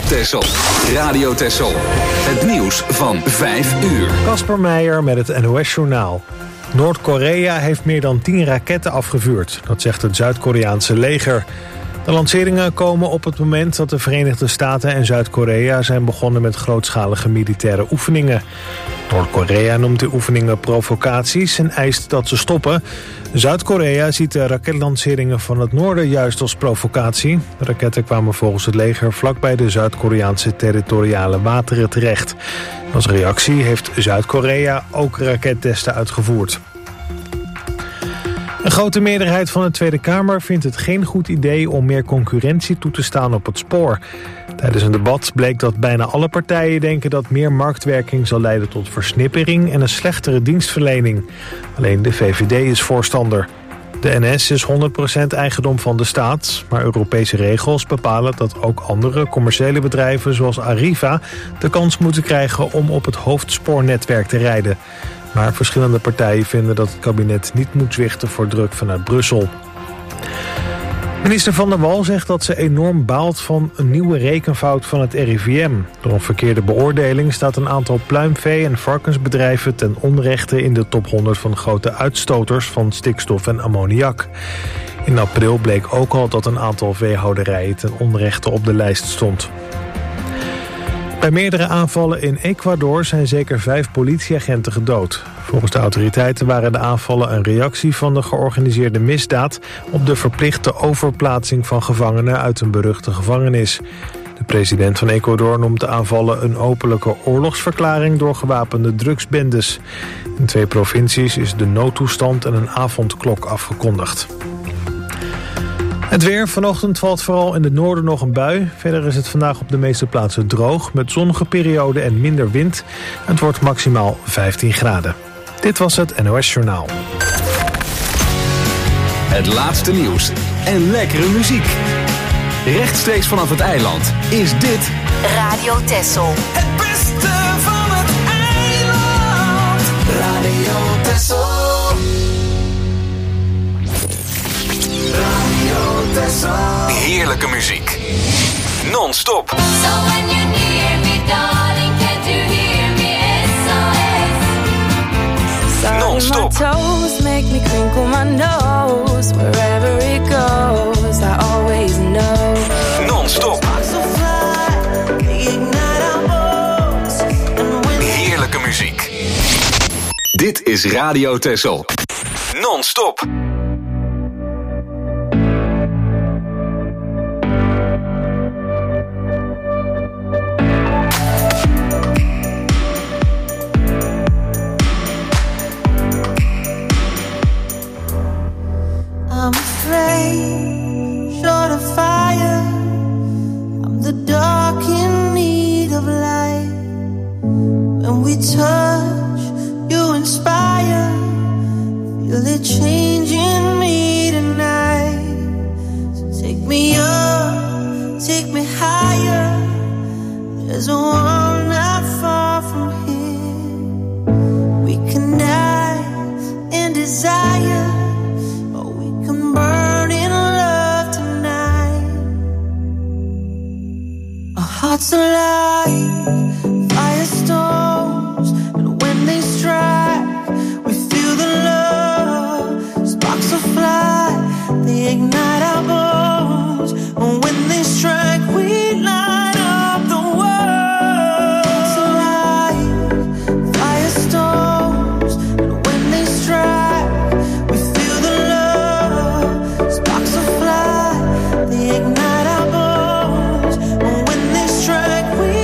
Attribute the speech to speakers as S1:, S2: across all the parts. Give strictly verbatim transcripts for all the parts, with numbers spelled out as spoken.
S1: Texel. Radio Texel. Het nieuws van vijf uur.
S2: Kasper Meijer met het N O S-journaal. Noord-Korea heeft meer dan tien raketten afgevuurd. Dat zegt het Zuid-Koreaanse leger. De lanceringen komen op het moment dat de Verenigde Staten en Zuid-Korea zijn begonnen met grootschalige militaire oefeningen. Noord-Korea noemt de oefeningen provocaties en eist dat ze stoppen. Zuid-Korea ziet de raketlanceringen van het noorden juist als provocatie. De raketten kwamen volgens het leger vlakbij de Zuid-Koreaanse territoriale wateren terecht. Als reactie heeft Zuid-Korea ook rakettesten uitgevoerd. Een grote meerderheid van de Tweede Kamer vindt het geen goed idee om meer concurrentie toe te staan op het spoor. Tijdens een debat bleek dat bijna alle partijen denken dat meer marktwerking zal leiden tot versnippering en een slechtere dienstverlening. Alleen de V V D is voorstander. De N S is honderd procent eigendom van de staat, maar Europese regels bepalen dat ook andere commerciële bedrijven zoals Arriva de kans moeten krijgen om op het hoofdspoornetwerk te rijden. Maar verschillende partijen vinden dat het kabinet niet moet zwichten voor druk vanuit Brussel. Minister Van der Wal zegt dat ze enorm baalt van een nieuwe rekenfout van het R I V M. Door een verkeerde beoordeling staat een aantal pluimvee- en varkensbedrijven ten onrechte in de top honderd van grote uitstoters van stikstof en ammoniak. In april bleek ook al dat een aantal veehouderijen ten onrechte op de lijst stond. Bij meerdere aanvallen in Ecuador zijn zeker vijf politieagenten gedood. Volgens de autoriteiten waren de aanvallen een reactie van de georganiseerde misdaad op de verplichte overplaatsing van gevangenen uit een beruchte gevangenis. De president van Ecuador noemt de aanvallen een openlijke oorlogsverklaring door gewapende drugsbendes. In twee provincies is de noodtoestand en een avondklok afgekondigd. Het weer. Vanochtend valt vooral in het noorden nog een bui. Verder is het vandaag op de meeste plaatsen droog, met zonnige perioden en minder wind. Het wordt maximaal vijftien graden. Dit was het N O S-journaal.
S1: Het laatste nieuws en lekkere muziek. Rechtstreeks vanaf het eiland is dit
S3: Radio Texel.
S4: Het beste van het eiland. Radio Texel.
S1: heerlijke muziek. Non-stop.
S5: So when you're near me, darling, can't you hear me? S O S.
S1: Non-stop.
S6: My toes make me crinkle my nose. Wherever it goes, I always know.
S1: Non-stop. Heerlijke muziek. Dit is Radio Texel. Non-stop.
S7: I'm a flame, short of fire. I'm the dark in need of light. When we touch, you inspire. Feel it changing me tonight. So take me up, take me higher. There's a world not far from here. We can die in desire. Burn in love tonight. Our hearts alive, firestorms, and when they strike, we feel the love. Sparks will fly, they ignite our bones, and when they strike, we light up the world. Hearts alive, firestorms, and when they strike, we feel the love. Sparks will fly, they ignite our bones, and when they strike, we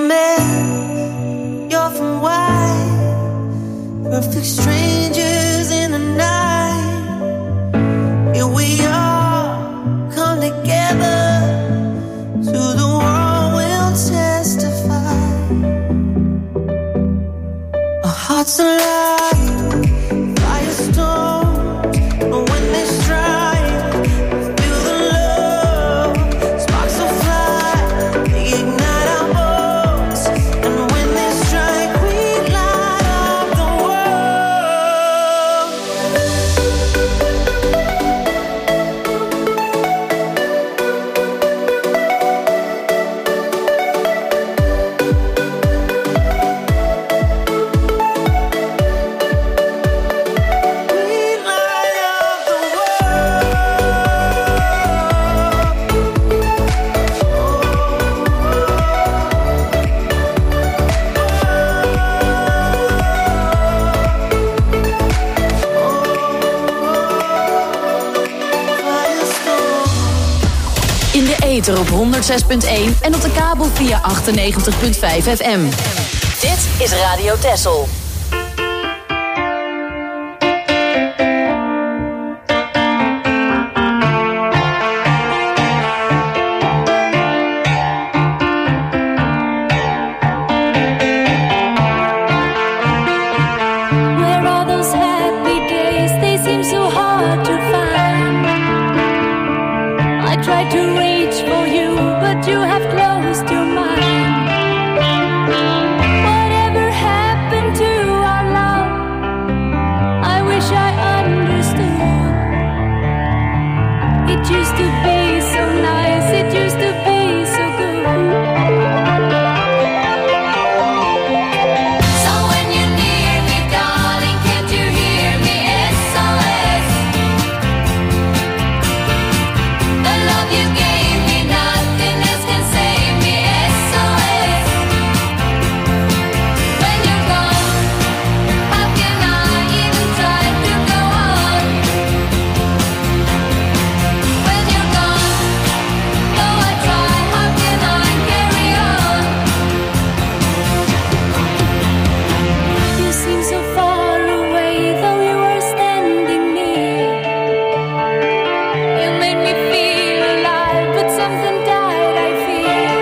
S7: met, you're from wide, perfect strangers in the night. Here we are, come together, to the world we'll testify. Our hearts alive, firestorms, but when they strike, feel the love, sparks will fly, they ignite our bones, and when they strike, we light up the
S3: Op honderdzes punt één en op de kabel via achtennegentig punt vijf F M. Dit is Radio Texel.
S6: Where are those happy days? They seem so hard to find. I tried to reach for you, but you have closed your mind. Whatever happened to our love? I wish I understood. It used to be so nice, it used to be so good.
S5: So when you're near me, darling, can't you hear me? S O S. The love you gave me, nothing else can save me. S O S. When you're gone, how can I even try to go on? When you're gone, though I try, how can I carry on?
S6: You seem so far away, though you were standing near. You made me feel alive, but something died, I fear.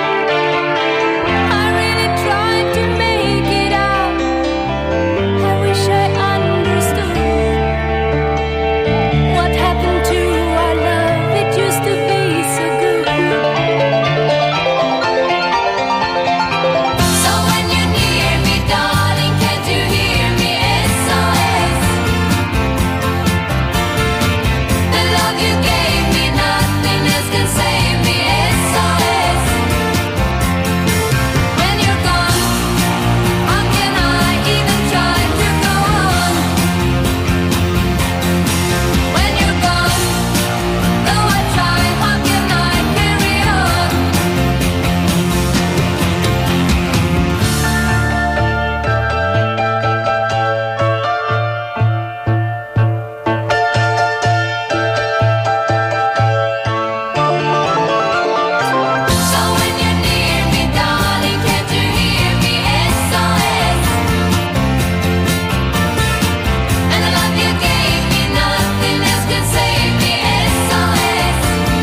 S6: I really tried to make it out. I wish I understood what happened to our love. It used to be so good.
S5: So when you're near me, darling, can't you hear me? S O S. The love you gave me, nothing else can save me. S O S. When you're gone, how can I even try to go on? When you're gone, though I try, how can I carry on? So when you're near me, darling, can't you hear me? S O S. And the love you gave me, nothing else can save me. S O S.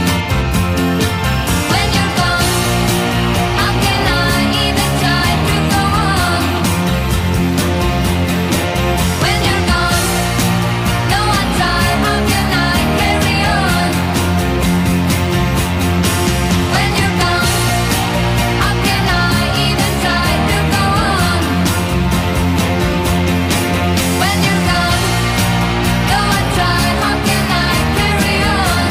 S5: When you're gone, how can I even try to go on? When you're gone, though I try, how can I carry on? When you're gone, how can I even try to go on? When you're gone, though I try, how can I carry on?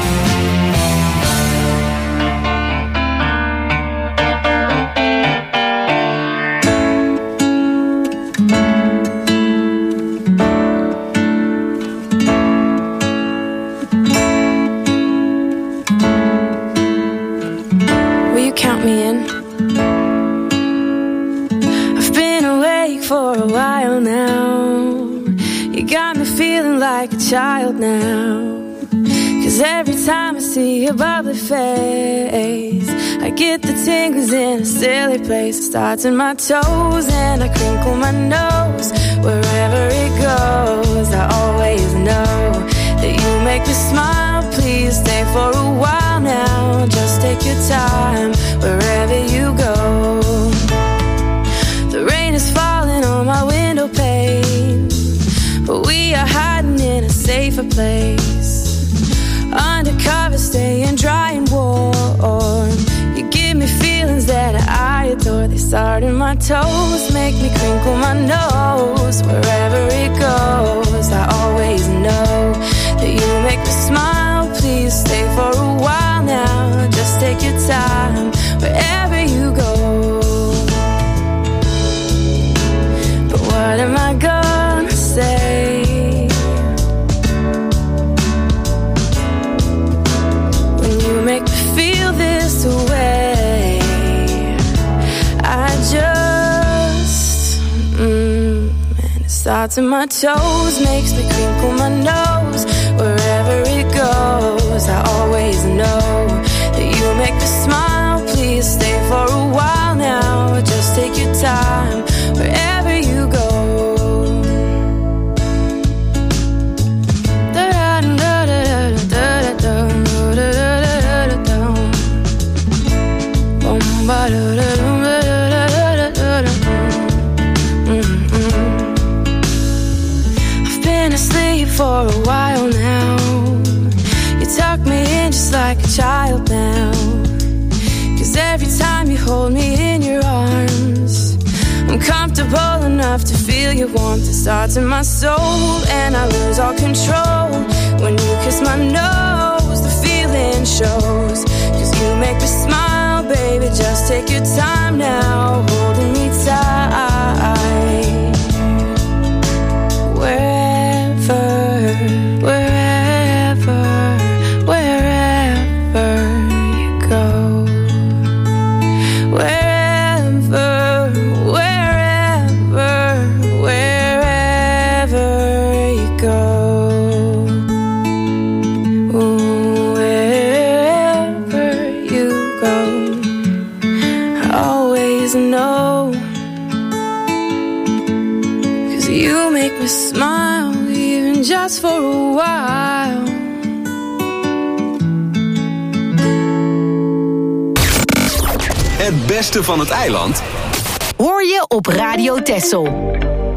S6: Will you count me in? I've been awake for a while now. You got me feeling like a child now. 'Cause 'Cause every time I see your bubbly face, I get the tingles in a silly place. It starts in my toes and I crinkle my nose. Wherever it goes, I always know that you make me smile. Please stay for a while now. Just take your time wherever you go. The rain is falling on my window pane, but we are hiding in a safer place. Undercover, staying dry and warm. You give me feelings that I adore. They start in my toes, make me crinkle my nose. Wherever it goes, I always know that you make me smile. Please stay for a while now. Just take your time wherever you go. But what am I gonna say? Make me feel this way. I just, mm, and it starts in my toes, makes me crinkle my nose. Wherever it goes, I always know that you make me smile. Please stay for a while now. Just take your time wherever you go. I've been asleep for a while now. You tuck me in just like a child now. 'Cause every time you hold me in your arms, I'm comfortable enough to feel your warmth. It starts in my soul and I lose all control. When you kiss my nose, the feeling shows. 'Cause you make me smile, baby, just take your time now, holding me tight. Wherever, wherever, wherever you go. Wherever, wherever, wherever you go. Wherever you go, I always know. 'Cause you make me smile, even just for a while.
S1: Het beste van het eiland
S3: Hoor je op Radio Texel.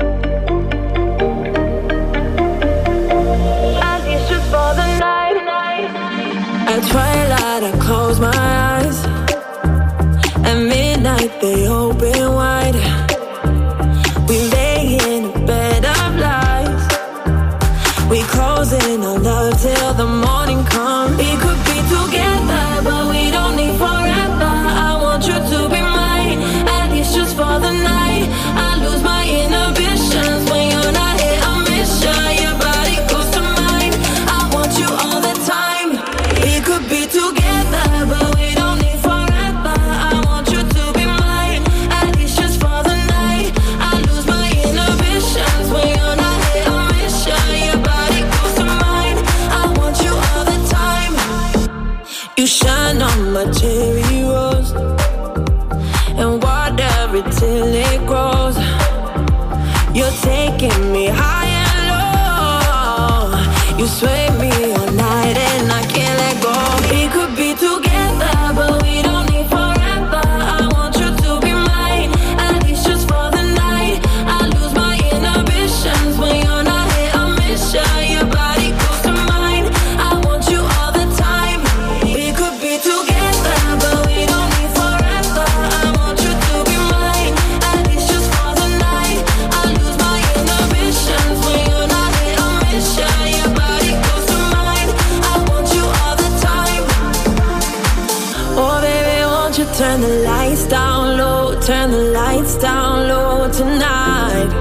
S6: At twilight I close my eyes. At midnight they open wide. We lay in a bed of lies. We close in our love till the morning comes. We could be together, but we don't need forever. I want you to be mine, at least just for the night. I lose my inhibitions when you're not here. I miss you, your body goes to mine. I want you all the time. We could be together, but we don't need forever. I want you to be mine, at least just for the night. I lose my inhibitions when you're not here. I miss you, your body goes to mine. I want you all the time. You shine on my cherry rose and water it till it grows. You're taking me high and low. You sway me all night and I can't let go. We could be together, but we don't need forever. I want you to be mine, at least just for the night. I lose my inhibitions when you're not here. I miss you, your body goes to mine. I want you all the time. We could be together, but we don't need forever. I want you to be mine, at least just for the night. I lose my inhibitions when you're not here. I miss you, your body goes to mine. I want you all the time. Oh baby, won't you turn the lights down low, turn the lights down low tonight.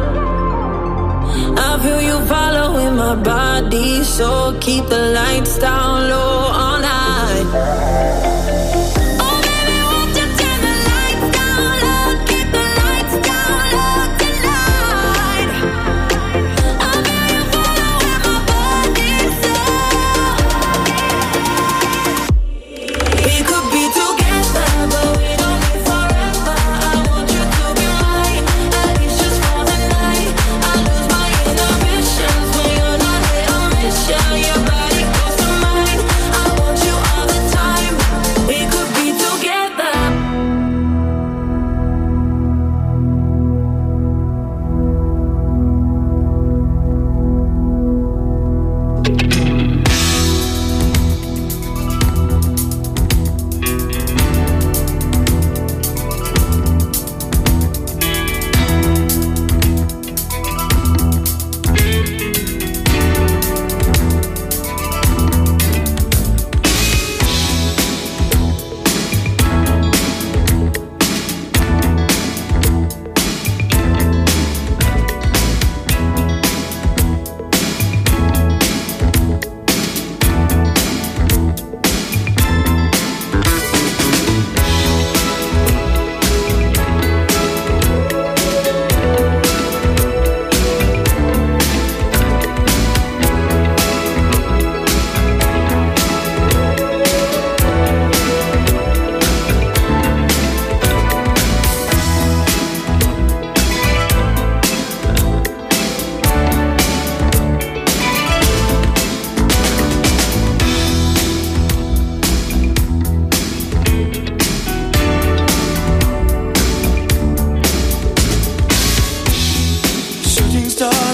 S6: I feel you following my body, so keep the lights down low all night. Oh baby, won't you turn the lights down low, keep the lights down low tonight. I feel you following my body, so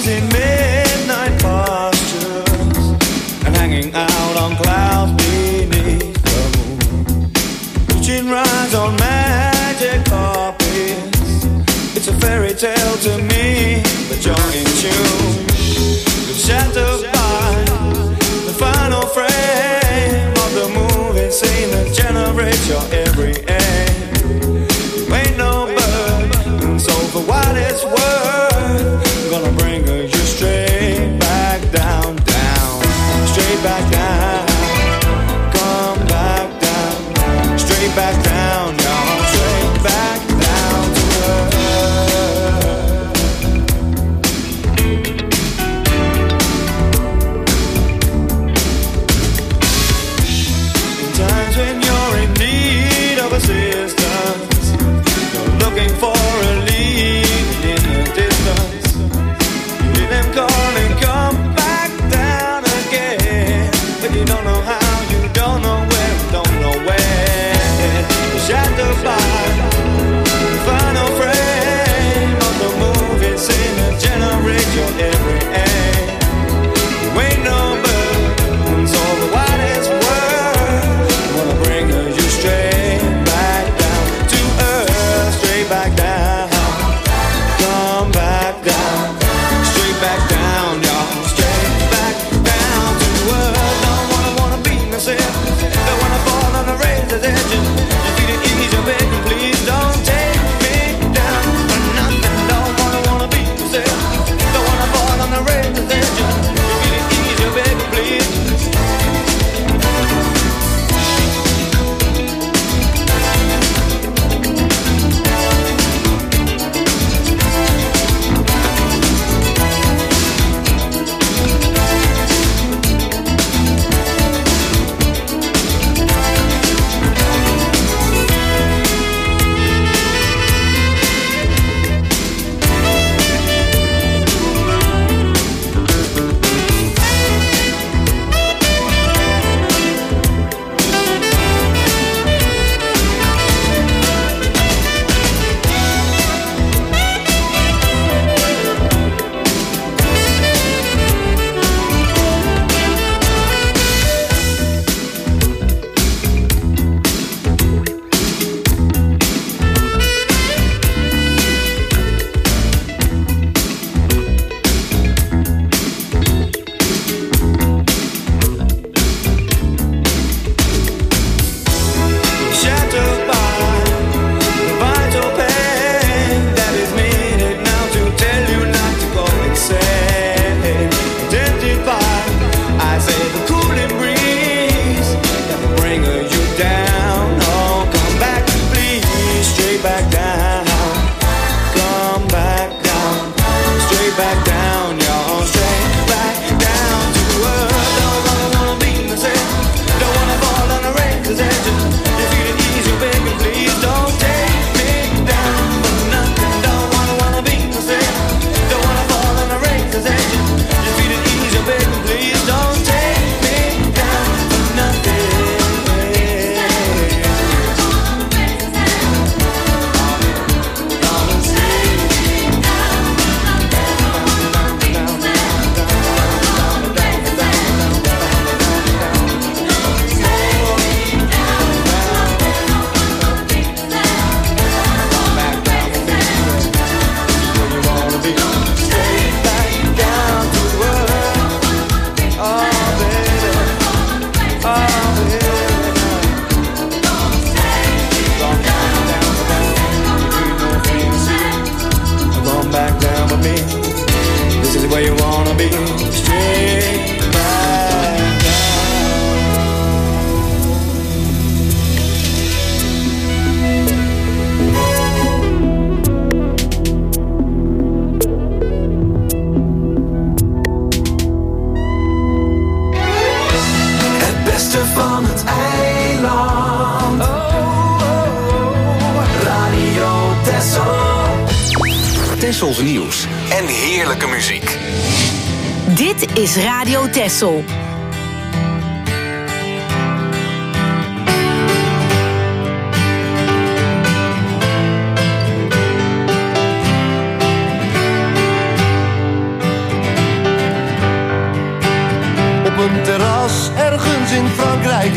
S8: stars in midnight postures and hanging out on clouds beneath the moon. Reaching rides on magic carpets. It's a fairy tale to me, but you're in tune. You're shattered by the final frame of the movie scene that generates your every aim. You ain't no bird, and so for what it's worth, I'm gonna bring you straight back down, down, straight back down. Come back down, straight back down, y'all, straight back down to earth. In times when you're in need of assistance, you're looking for a lead in the distance. You hear them calling, come back down again, but you don't know how, you don't know where, don't know when. You're shattered by the final frame of the movie scene that generates your every aim. You ain't no bird, and so for what it's worth, I wanna bring you straight back down to earth, straight back down. Come back down, straight back down, y'all, straight back down to earth. Don't wanna wanna be myself, don't wanna fall on the razor's edge. You feel it easy, baby, please don't take me down for nothing. Don't wanna wanna be myself, don't wanna fall on the razor's edge. You feel it easy, baby, please. Shattered by the vital pain that is needed now to tell you not to go insane. Identify, I say, the cooling breeze that will bring you down. Oh, come back, please, straight back down. Come back down, straight back down, y'all, straight back down to earth. Don't wanna wanna be myself, don't wanna fall on the razor's edge. You feel it easy, baby, please don't take me down for nothing. Don't wanna wanna be myself, don't wanna fall on the razor's edge. You feel it easy, baby, please don't take me down for nothing. Where you wanna be, straight back down.
S4: Het beste van het eiland. Oh, oh, oh. Radio Texel.
S1: Tessels nieuws en heerlijke muziek.
S3: Dit is Radio Texel.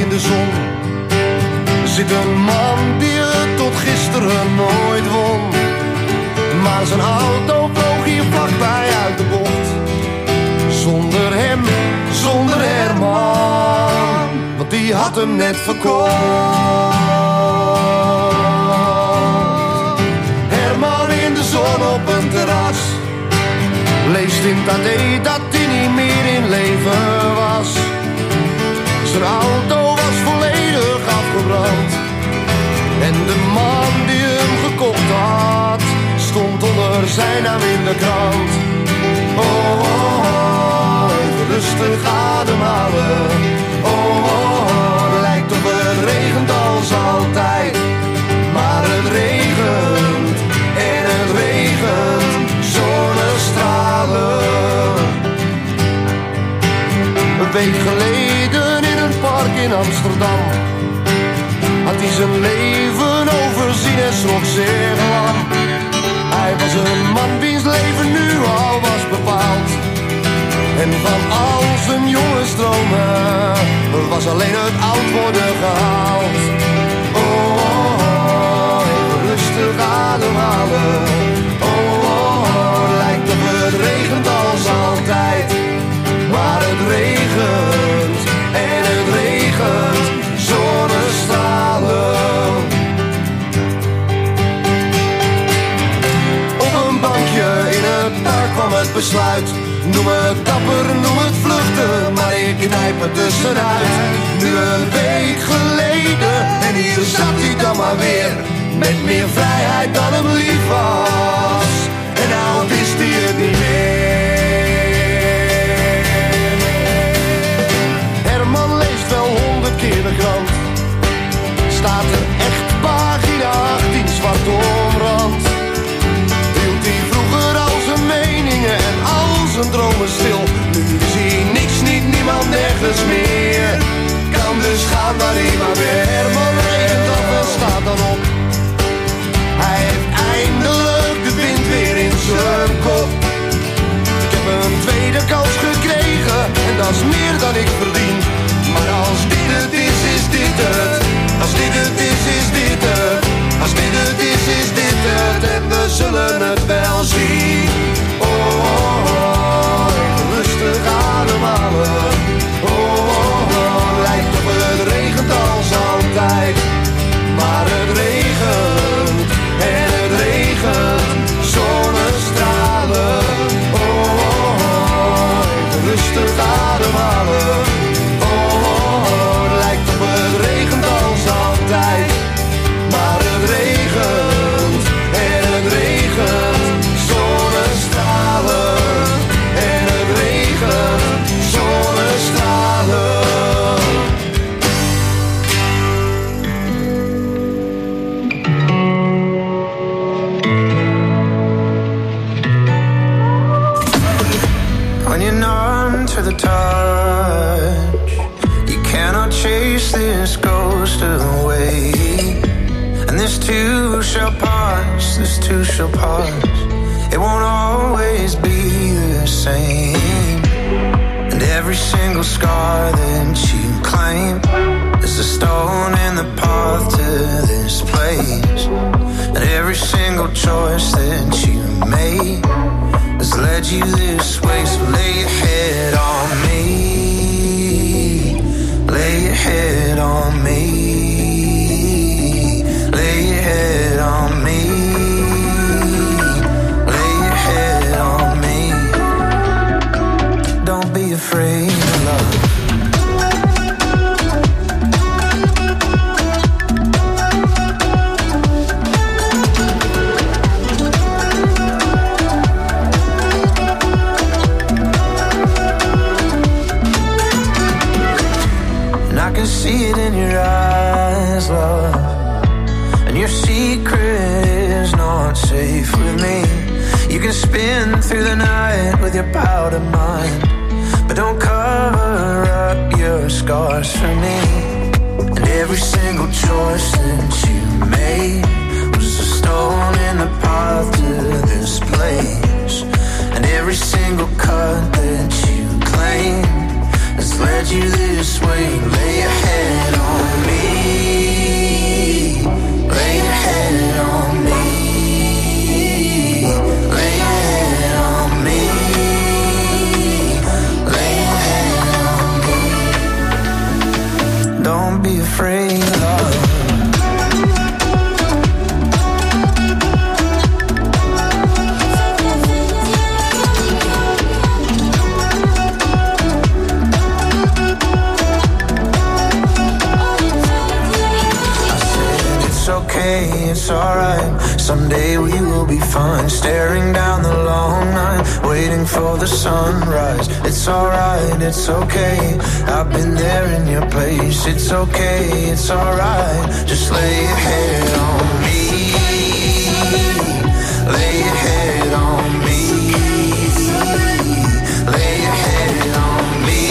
S9: in de zon zit een man die het tot gisteren nooit won. Maar zijn auto vloog hier vlakbij uit de bocht. Zonder hem, zonder Herman, want die had hem net verkocht. Herman in de zon op een terras leest in het A D dat hij niet meer in leven was. Zijn auto was volledig afgebrand en de man die hem gekocht had stond onder zijn naam in de krant. Oh, oh, oh, even rustig ademhalen. Oh, oh, oh, lijkt op het regent als altijd. Maar het regent en het regent zonnestralen. Een week geleden in een park in Amsterdam had hij zijn leven overzien en schrok zeer lam. Hij was een man wiens leven nu al was bepaald. En van al zijn jonge stromen was alleen het oud worden gehaald. Oh, oh, oh, even rustig ademhalen. Oh, oh, oh, lijkt op het regent als altijd. Maar het regent en het regent zonnestralen. Op een bankje in het park kwam het besluit. Noem het dapper, noem het vluchten, maar ik knijp het tussenuit. Nu een week geleden en hier zat hij dan maar weer. Met meer vrijheid dan hem lief was. En nou wist hij het niet meer. Herman leest wel honderd keer de krant. Staat er echt pagina achttien zwart omrand. Hield hij vroeger al zijn meningen en al zijn dromen stil. Nu zie hij niks, niet niemand, nergens meer. Kan dus gaan waar hij maar weer. Herman regent af en staat dan op. Hij heeft eindelijk de wind weer in zijn kop. Ik heb een tweede kans gekregen en dat is meer dan ik verdien. Maar als dit het is, is dit het. Als dit het is, is dit het. Als dit het is, is dit het. En we zullen het wel zien. Oh, oh, oh, even rustig ademhalen. Oh, oh, oh, lijkt op het regent als altijd. Maar het regent en het regent zonnestralen. Oh, oh, oh, even rustig ademhalen. Oh, oh, oh, lijkt op het regent als altijd. Maar het regent en het regent zonnestralen. En het regent zonnestralen.
S10: When you're numb to the touch, you cannot chase this ghost away. And this too shall pass, this too shall pass. It won't always be the same. And every single scar that you claim is a stone in the path to this place. And every single choice that you made has led you this way. So lay your head on me, lay your head on me, lay your head on me, lay your head on me. Don't be afraid of love. I can see it in your eyes, love. And your secret is not safe with me. You can spin through the night with your powder mind, but don't cover up your scars for me. And every single choice that you made was a stone in the path to this place. And every single cut that you claim has led you this way. Lay your head on you will be fine. Staring down the long night, waiting for the sunrise. It's alright, it's okay. I've been there in your place. It's okay, it's alright. Just lay your head on me. Lay your head on me. Lay your head on me.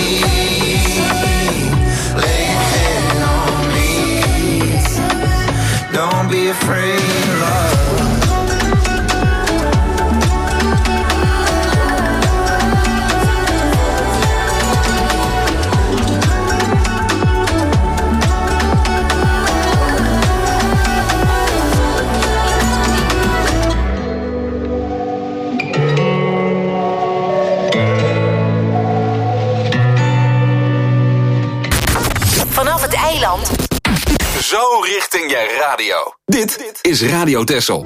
S10: Lay your head on me. Don't be afraid, love.
S3: Vanaf het eiland.
S1: Zo richting je radio. Dit is Radio Texel.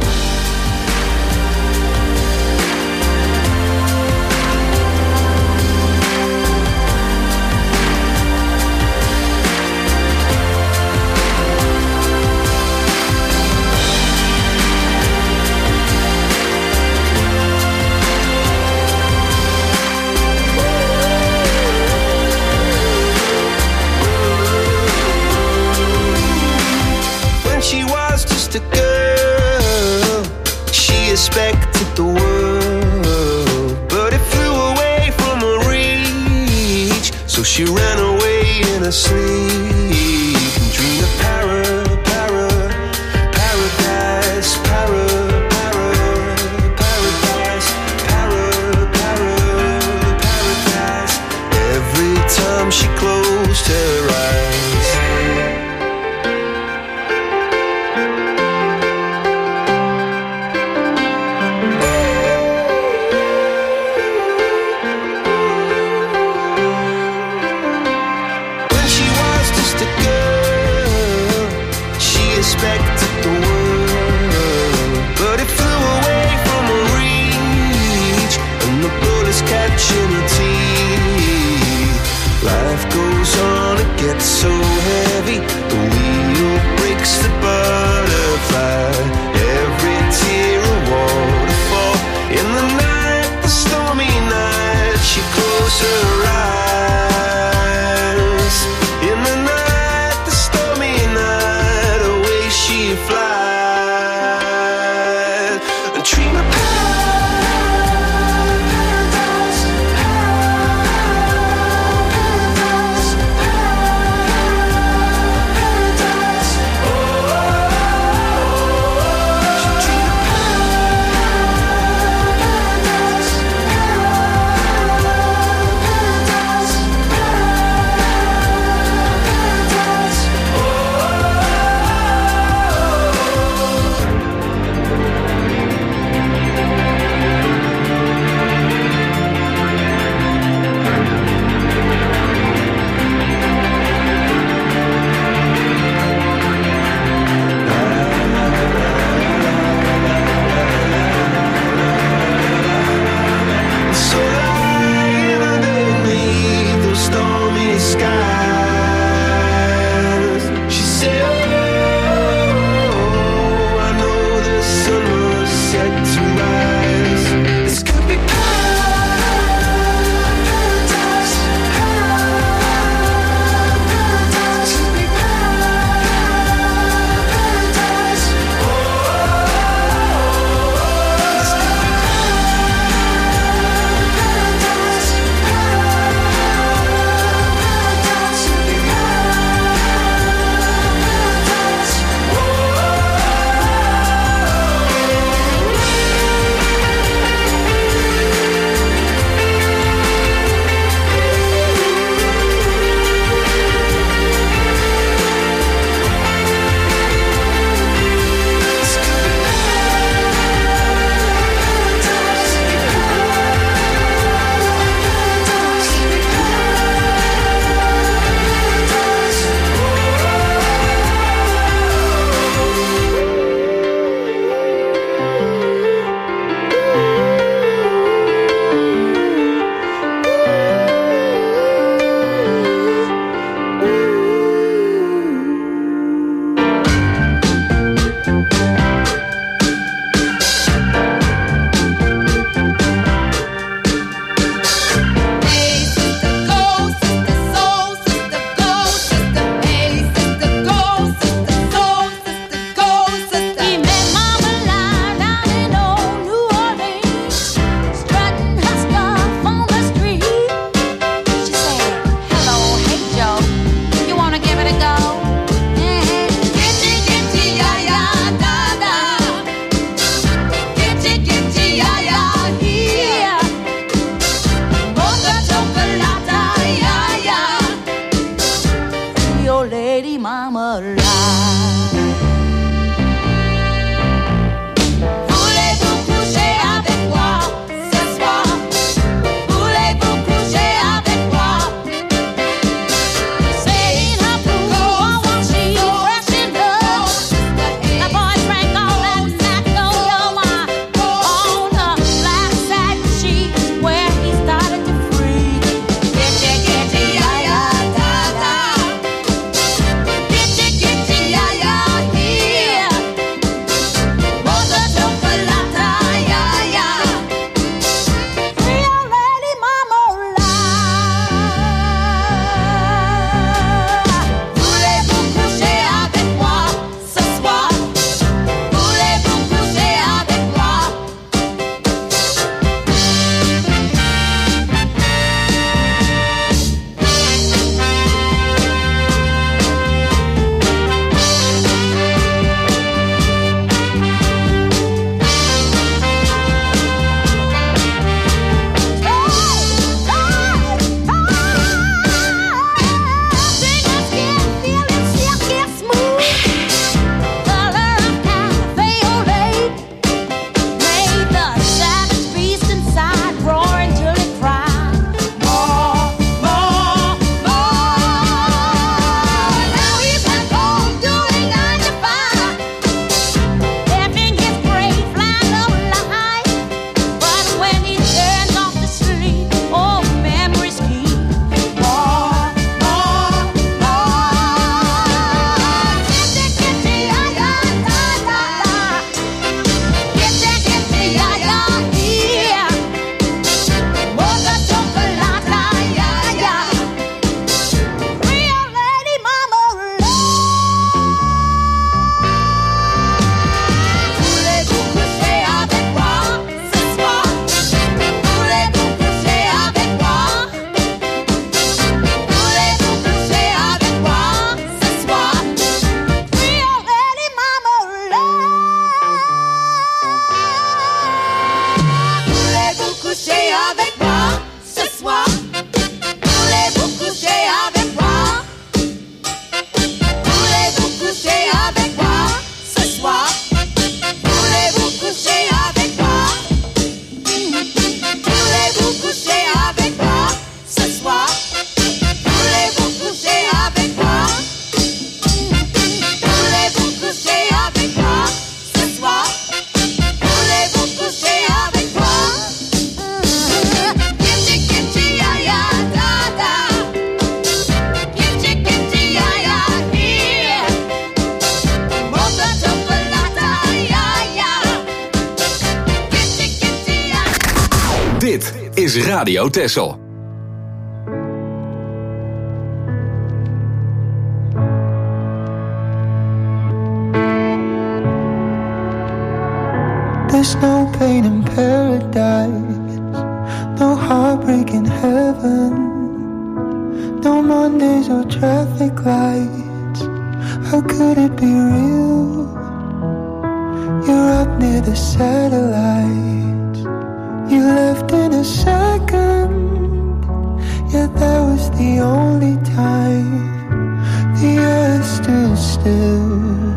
S11: She was just a girl, she expected the world, but it flew away from her reach, so she ran away in her sleep and dreamed of para, para, paradise, para, para, paradise, para, para, paradise. Every time she closed her eyes, expected the world, but it flew away from her reach, and the bullets catching her teeth. Life goes on, it gets so heavy, the wheel breaks the butterfly. Every tear a waterfall. In the night, the stormy night, she closed her eyes. In the night, the stormy night, away she flies. And dream of paradise, paradise, paradise. Oh, oh, oh. She dream of paradise, paradise, paradise. Oh, oh, oh.
S5: avec moi ce soir? Voulez-vous coucher avec moi? Voulez-vous coucher avec moi ce soir? Voulez-vous coucher avec moi? Voulez-vous coucher avec moi ce soir? Voulez-vous coucher avec moi? Voulez-vous coucher avec moi ce soir? Voulez-vous coucher avec moi? Kimchi kimchi ya ya da da. Kimchi kimchi ya ya here. Mocha chocolata ya ya. Kimchi kimchi ya.
S1: Dit is Radio Texel.
S10: There's no pain in paradise, no heartbreak in heaven, no Mondays or traffic lights. How could it be real? You're up near the satellites. You left in a second, yet that was the only time the earth stood still.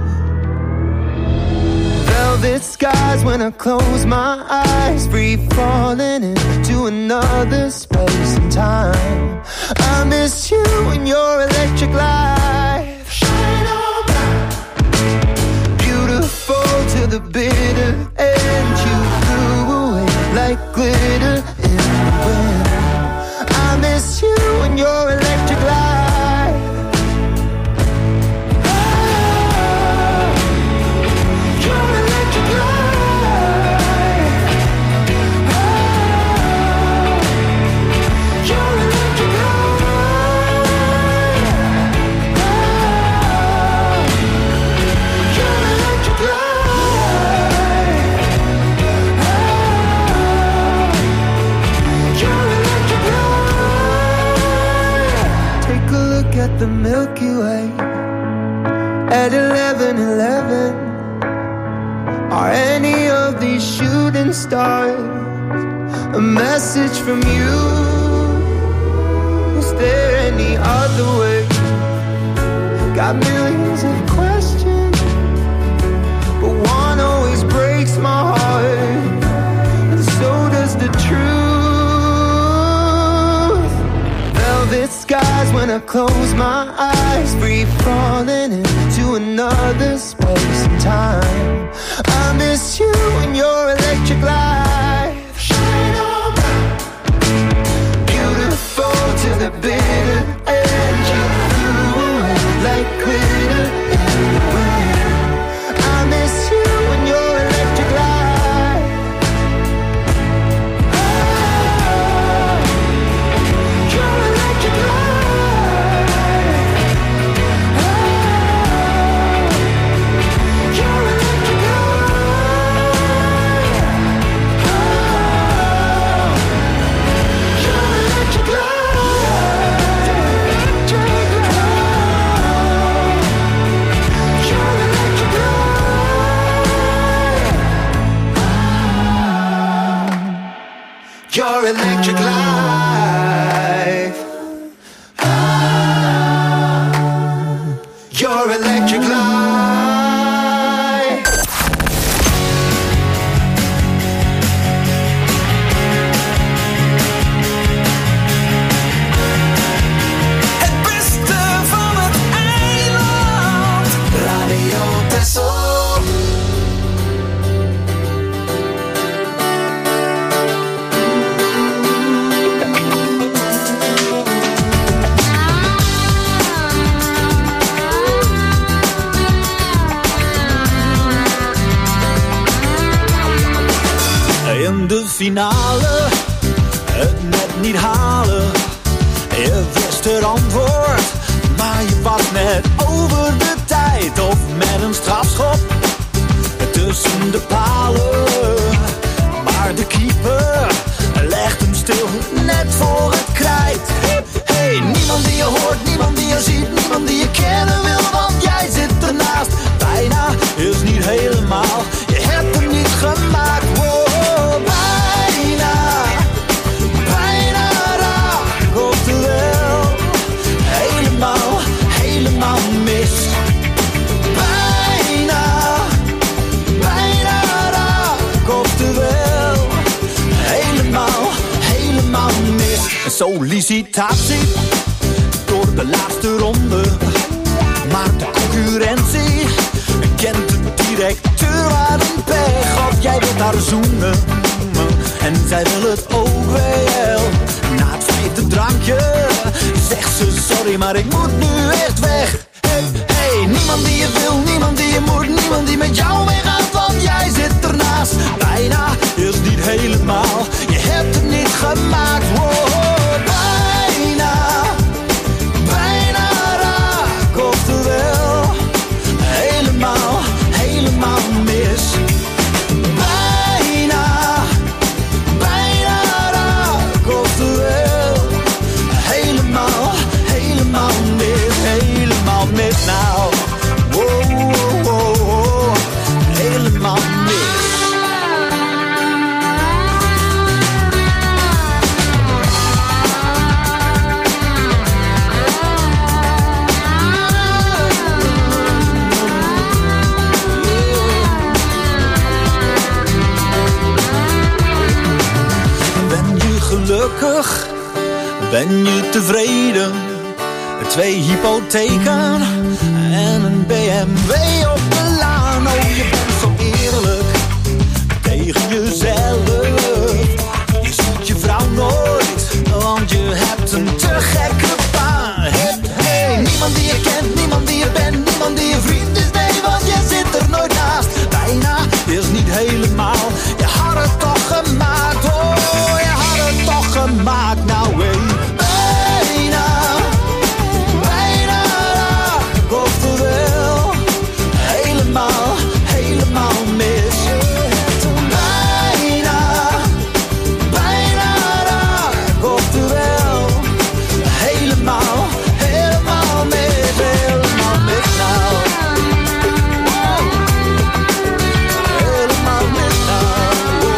S10: Velvet skies when I close my eyes, free falling into another space and time. I miss you and your electric light. Shine on bright. Beautiful to the bitter end. You flew away like glitter in the wind. I miss you and your electric light. At the Milky Way at eleven eleven. Are any of these shooting stars a message from you? Is there any other way? Got millions of questions, but one always breaks my heart, and so does the truth. Velvet skies when I close my eyes, free falling into another space and time. I miss you and your electric light. Shine on bright. Beautiful to the bitter end. You flew away like glitter in the wind. I miss you and your electric light. Oh, your electric light. Oh, your electric light. Oh, your electric light. Your electric life. Ah, your electric life.
S4: Het beste van het eiland. Radio Texel.
S12: In de finale, het net niet halen. Je wist het antwoord, maar je was net over de tijd. Of met een strafschop tussen de palen. Maar de keeper legt hem stil, net voor het krijt. Hey, niemand die je hoort, niemand die je ziet, niemand die je kennen wil, want jij zit ernaast. Bijna is niet helemaal, je hebt hem niet gemaakt. Wow, bijna sollicitatie door de laatste ronde. Maar de concurrentie kent de directeur aan een pech. Of jij wilt haar zoenen en zij wil het ook wel. Na het vijfde drankje zegt ze sorry, maar ik moet nu echt weg. Hey, hey, niemand die je wil, niemand die je moet, niemand die met jou meegaat, want jij zit ernaast. Bijna is niet helemaal, je hebt het niet gemaakt. Wow, bijna, bijna raak, oftewel helemaal, helemaal mis. Bijna, bijna raak, oftewel helemaal, helemaal mis, helemaal mis nou. Wow, wow, wow, wow, helemaal mis. Gelukkig, ben je tevreden? Twee hypotheken en een B M W op de laan. Oh, je bent zo eerlijk tegen jezelf. Je ziet je vrouw nooit, want je hebt een te gekke baan. Hey, hey, niemand die je kent, niemand die je bent, niemand die je vriend is. Nee, want je zit er nooit naast. Bijna is niet helemaal, je had het toch gemaakt. Oh, je had het toch gemaakt. Nou, hey, bijna, bijna raak, oftewel helemaal, helemaal mis. Bijna, bijna raak, oftewel helemaal, helemaal mis, helemaal mis nou. Helemaal mis nou.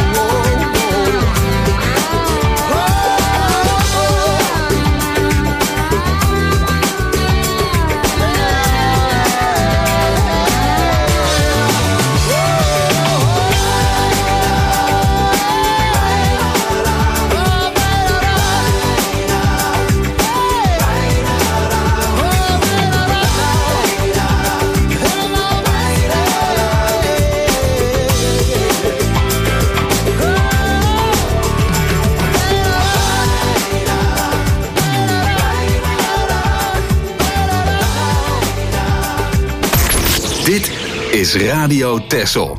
S1: Dit is Radio Texel.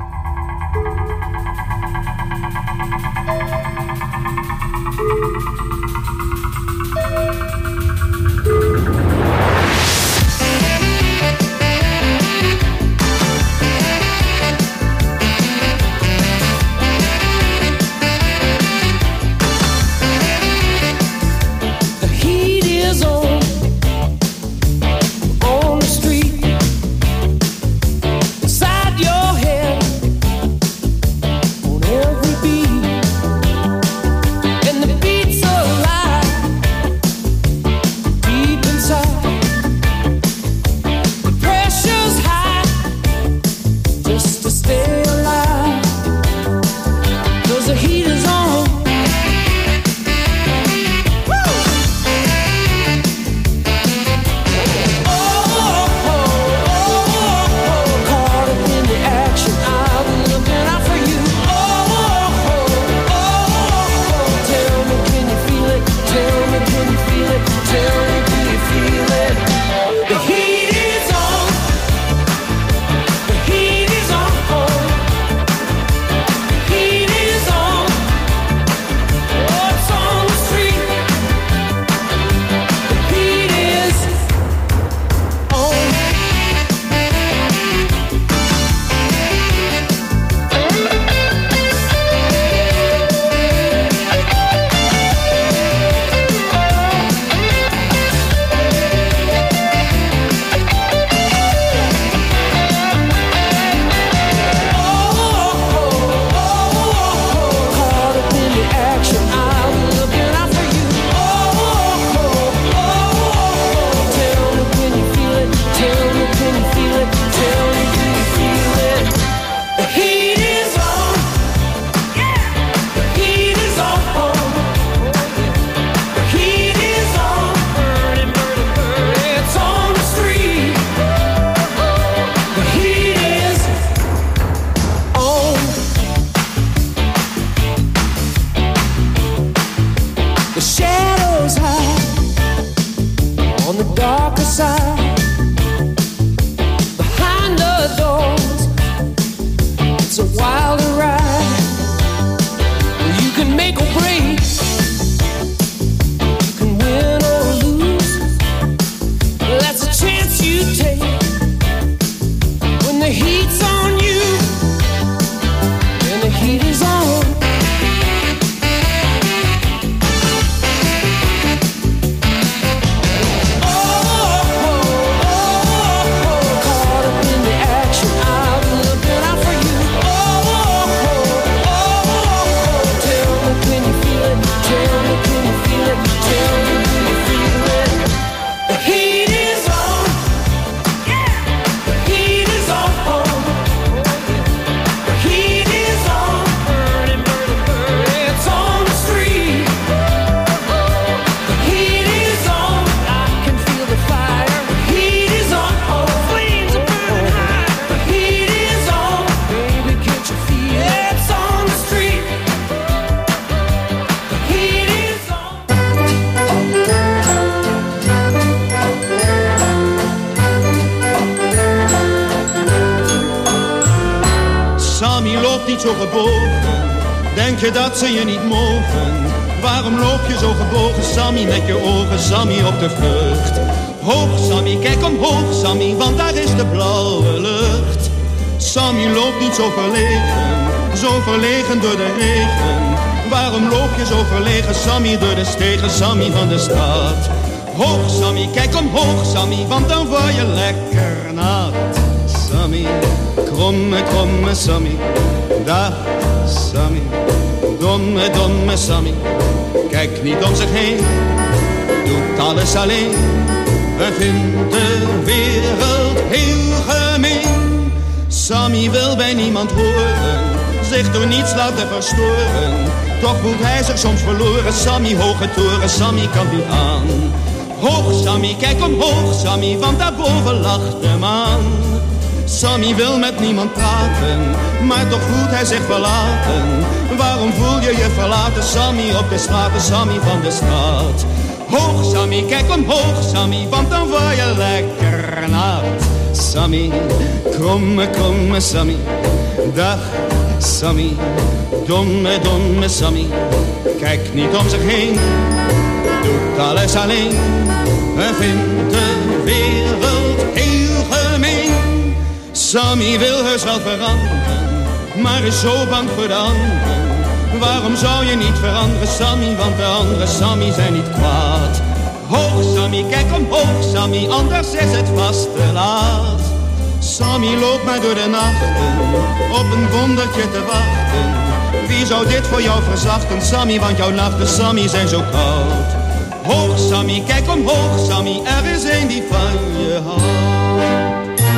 S8: niet zo gebogen? Denk je dat ze je niet mogen? Waarom loop je zo gebogen, Sammy, met je ogen, Sammy, op de vlucht? Hoog, Sammy, kijk omhoog, Sammy, want daar is de blauwe lucht. Sammy, loop niet zo verlegen, zo verlegen door de regen. Waarom loop je zo verlegen, Sammy, door de stegen, Sammy van de stad? Hoog, Sammy, kijk omhoog, Sammy, want dan word je lekker nat. Sammy, kromme, kromme Sammy, dag Sammy. Domme, domme Sammy, kijkt niet om zich heen, doet alles alleen. We vinden de wereld heel gemeen. Sammy wil bij niemand horen, zich door niets laten verstoren. Toch voelt hij zich soms verloren, Sammy, hoge toren, Sammy kan niet aan. Hoog Sammy, kijk omhoog Sammy, want daarboven lacht de maan. Sammy wil met niemand praten, maar toch voelt hij zich verlaten. Waarom voel je je verlaten, Sammy, op de straten, Sammy van de straat? Hoog Sammy, kijk omhoog Sammy, want dan word je lekker nat. Sammy, kromme, kromme Sammy, dag Sammy. Domme, domme Sammy, kijkt niet om zich heen, doet alles alleen. En vindt de wereld heel gemeen. Sammy wil heus wel veranderen, maar is zo bang voor de anderen. Waarom zou je niet veranderen, Sammy, want de andere Sammy zijn niet kwaad. Hoog Sammy, kijk omhoog Sammy, anders is het vast te laat. Sammy loopt maar door de nachten, op een wondertje te wachten. Wie zou dit voor jou verzachten, Sammy, want jouw nachten, Sammy, zijn zo koud. Hoog Sammy, kijk omhoog Sammy, er is een die van je houdt.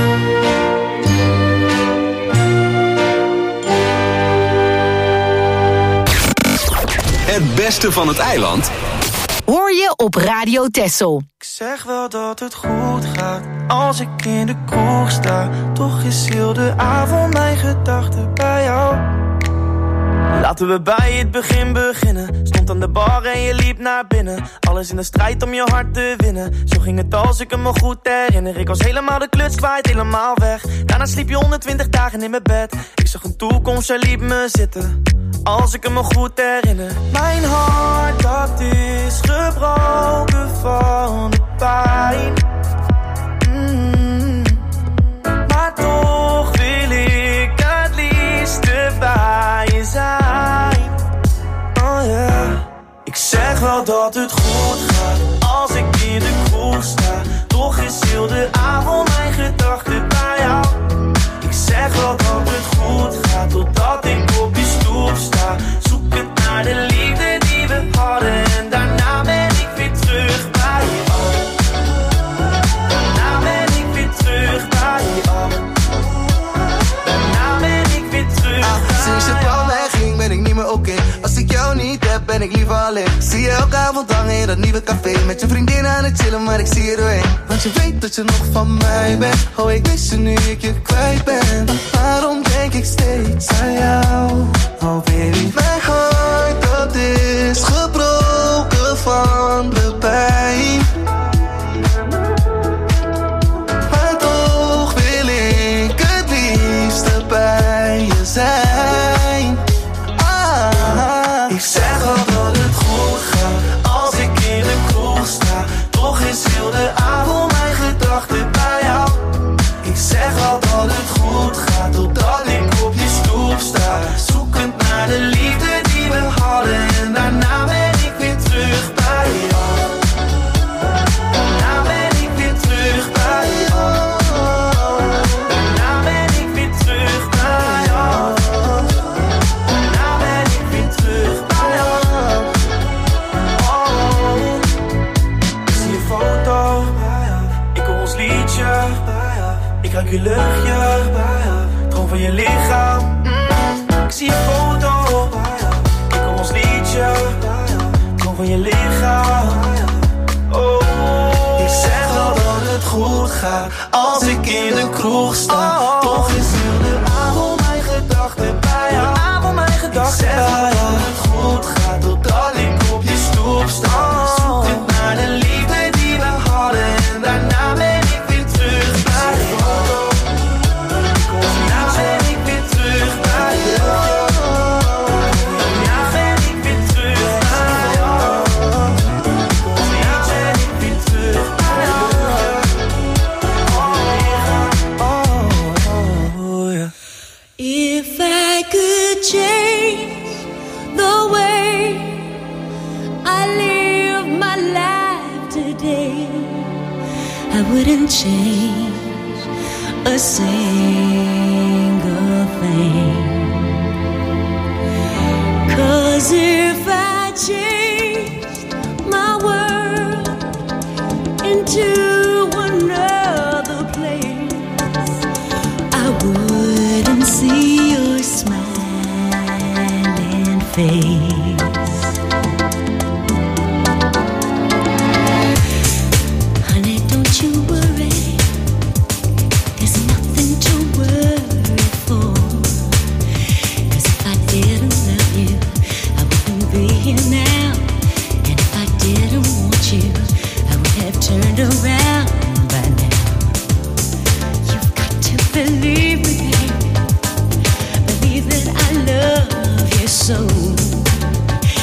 S1: Het beste van het eiland
S3: hoor je op Radio Texel.
S7: Ik zeg wel dat het goed gaat als ik in de kroeg sta. Toch is heel de avond mijn gedachten bij jou. Laten we bij het begin beginnen. Stond aan de bar en je liep naar binnen. Alles in de strijd om je hart te winnen. Zo ging het als ik me goed herinner. Ik was helemaal de kluts kwijt, helemaal weg. Daarna sliep je honderdtwintig dagen in mijn bed. Ik zag een toekomst, jij liep me zitten. Als ik me goed herinner. Mijn hart, dat is gebroken van de pijn. Mm. Maar toch wil ik het liefste bij je zijn. Oh yeah. Ik zeg wel dat het goed gaat als ik in de kroeg sta. Toch is heel de avond mijn gedachten bij jou. Ik zeg wel dat het goed gaat totdat ik op je stoep sta. Zoek het naar de liefde die we hadden en daarna ben ik weer terug bij jou. Daarna ben ik weer terug bij jou. Daarna ben ik weer terug ah, bij
S13: sinds je van mij ging ben ik niet meer oké. Okay. Als ik jou niet heb ben ik liever alleen. Zie je elke avond hangen in dat nieuwe café. Met je vriendin aan het chillen maar ik zie je doorheen. Want je weet dat je nog van mij bent. Oh ik mis je nu ik je kwijt ben. Waarom denk ik steeds aan jou? Oh baby, mijn hart dat is gebroken van de pijn. Maar toch wil ik het liefste bij je zijn. Ah, ik zeg al dat het goed gaat als ik in de kroeg sta. Toch is heel de avond mijn gedachten bij jou. Ik zeg al dat het goed gaat totdat ik op je stoep sta. Zoekend naar de liefde die we hadden en daarna ben ik weer terug bij jou. Daarna ben ik weer terug bij jou. Daarna ben ik weer terug bij jou. Daarna ben ik weer terug bij jou. Oh, ik zie je foto, ik hoor ons liedje. Ik ruik je luchtje, droom van je lichaam. Mm, ik zie je foto, ik hoor ons liedje, droom van je lichaam. Oh, ik zeg wel dat het goed gaat als ik in de kroeg sta. Oh, toch is heel de avond mijn gedachten bij jou. De avond mijn gedachten ik zeg wel dat het goed gaat totdat ik op je stoep sta. Zoek het naar de liefde die we hadden en daarna ben ik weer terug bij jou. Daarna ben ik weer terug bij jou.
S14: wouldn't change a single thing. 'Cause if I changed my world into another place, I wouldn't see your smiling face. Honey, don't you worry, there's nothing to worry for. 'Cause if I didn't love you, I wouldn't be here now. And if I didn't want you, I would have turned around by now. You've got to believe me, babe. Believe that I love you so.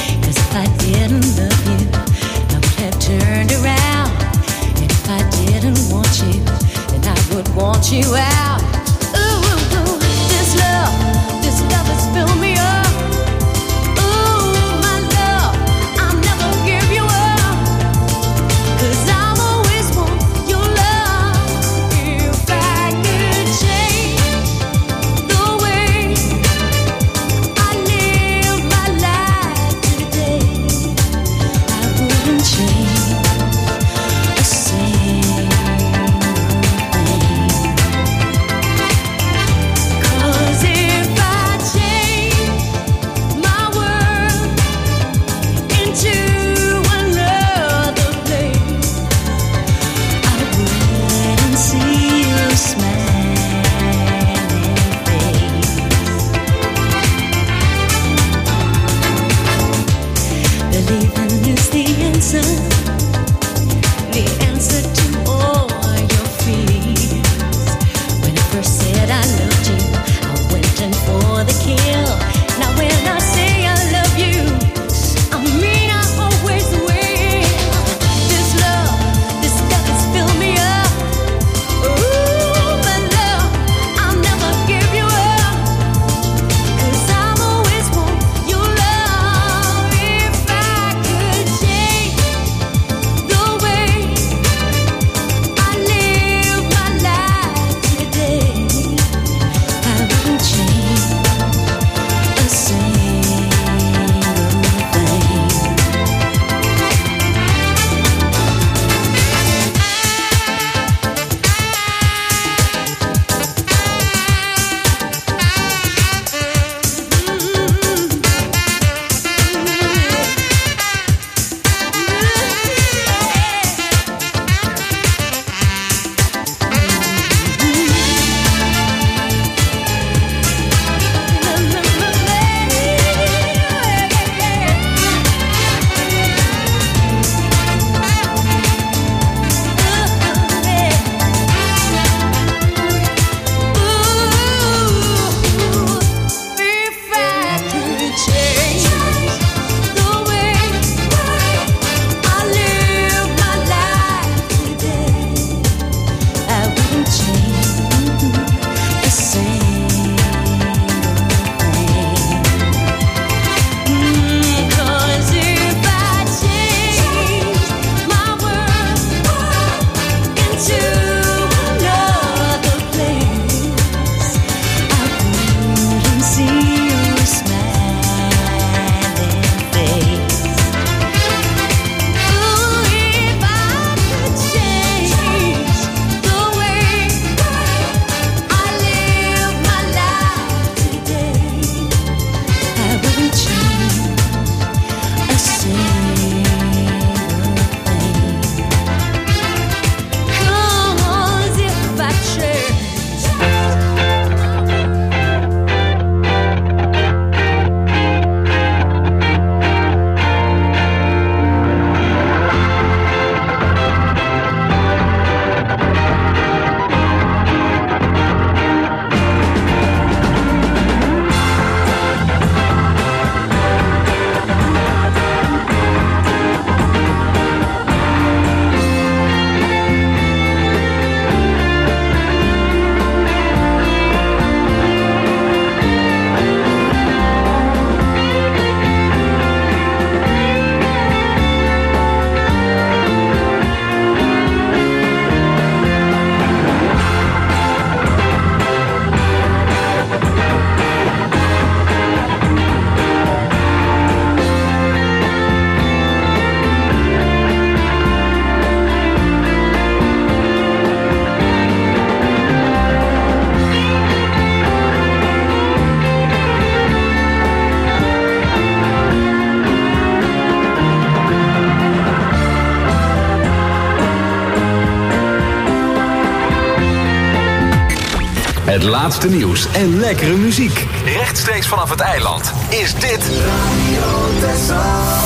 S1: Het laatste nieuws en lekkere muziek. Rechtstreeks vanaf het eiland is dit Radio Texel.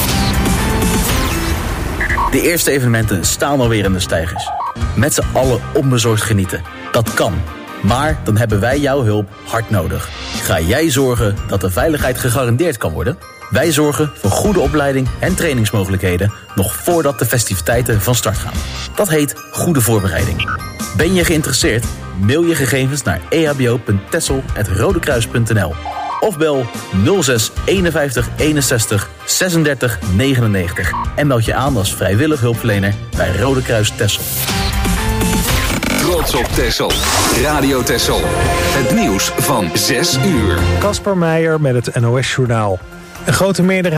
S15: De eerste evenementen staan alweer in de steigers. Met z'n allen onbezorgd genieten. Dat kan. Maar dan hebben wij jouw hulp hard nodig. Ga jij zorgen dat de veiligheid gegarandeerd kan worden? Wij zorgen voor goede opleiding en trainingsmogelijkheden nog voordat de festiviteiten van start gaan. Dat heet goede voorbereiding. Ben je geïnteresseerd? Mail je gegevens naar e h b o punt texel apenstaartje rodekruis punt n l of bel nul zes eenenvijftig eenenzestig zesendertig negenennegentig en meld je aan als vrijwillig hulpverlener bij Rode Kruis Texel.
S1: Trots op Texel. Radio Texel. Het nieuws van zes uur.
S2: Kasper Meijer met het N O S Journaal. Een grote meerderheid